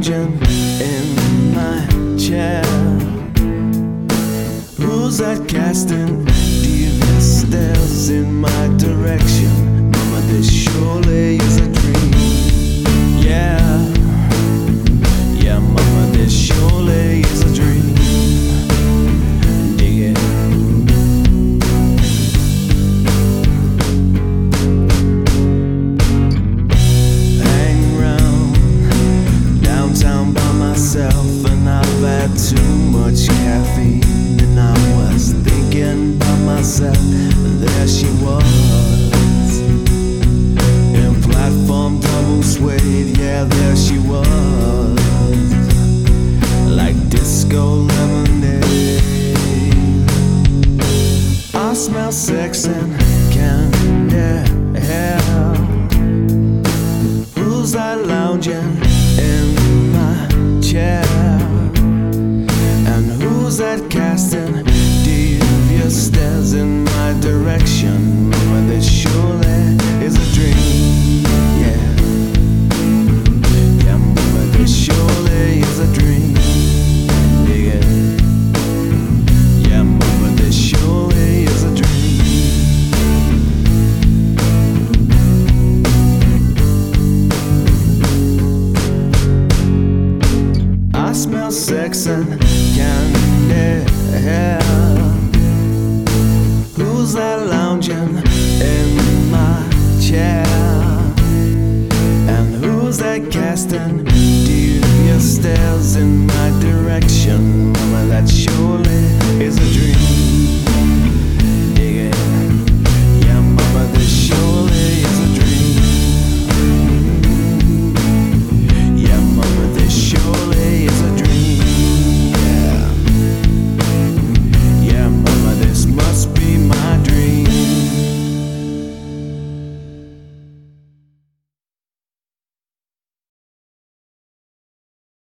lounging in my chair? Who's that casting devious stares in my direction? Mama, this surely is a dream. Yeah, yeah, mama, this surely is a dream. Dig it. Hang around downtown by myself, and I've had too much caffeine. And I was thinking by myself, and there she was, in platform double suede. Yeah, there she was, like disco lemonade. I smell sex and candy. Who's that lounging in my chair? And who's that casting devious stares in my direction? Well, this surely is a dream. Yeah, yeah, mama, this surely is a dream. Dig it. Yeah, mama, this surely is a dream. I smell sex and candy. Who's that lounging in my chair? And who's that casting devious stares in my direction? Well, that sure